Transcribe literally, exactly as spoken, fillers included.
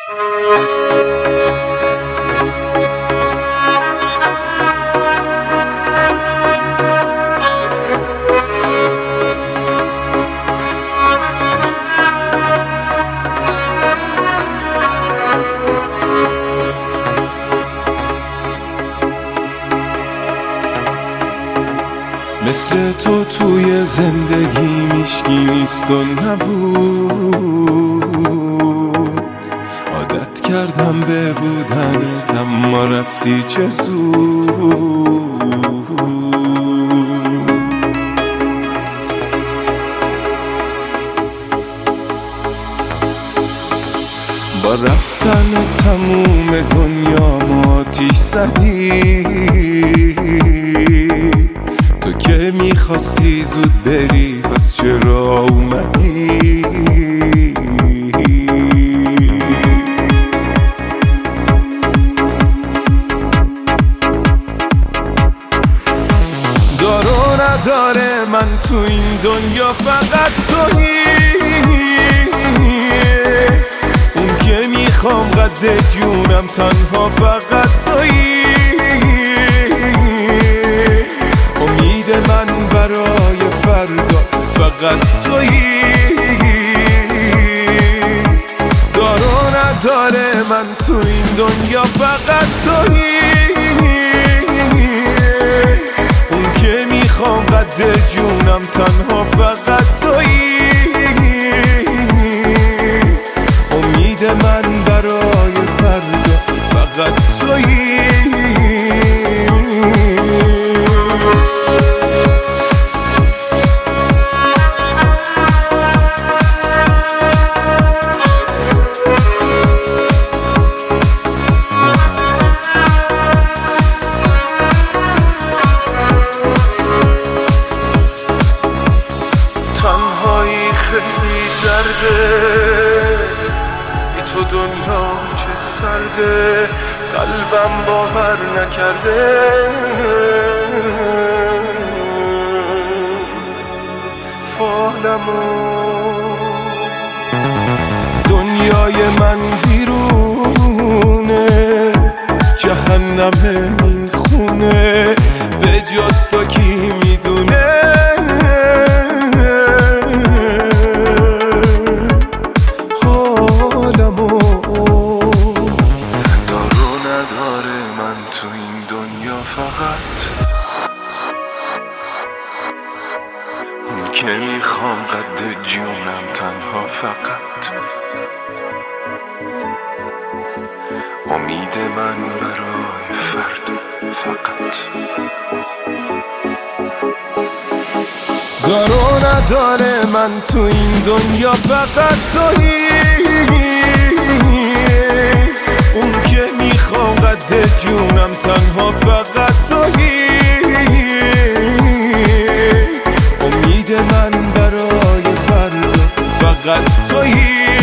مثل تو توی زندگی میشکی نیست و نبود، عادت کردم به بودنت اما رفتی چه زود. با رفتن تموم دنیا ما آتیش زدی، تو که میخواستی زود بری پس چرا اومدی؟ دار و نداره من تو این دنیا فقط تویی، اون که میخوام قد جونم تنها فقط تویی. امید من برای فردا فقط تویی، دار و نداره من تو این دنیا فقط تویی، اون که میخوام قد جونم تنها فقط تویی. امید من برای فردا فقط تویی. تنهایی خیلی درده، بی تو دنیا چه سرده، قلبم باور نکرده فالمو. دنیای من ویرونه، جهنم این خونه، به جز تو کی میدونه؟ اون که میخوام قد جونم تنها فقط. امید من برای فردا فقط. دار و نداره من تو این دنیا فقط تویی، اون که میخوام قد جونم تنها فقط تویی. امید من برای فردا فقط تویی.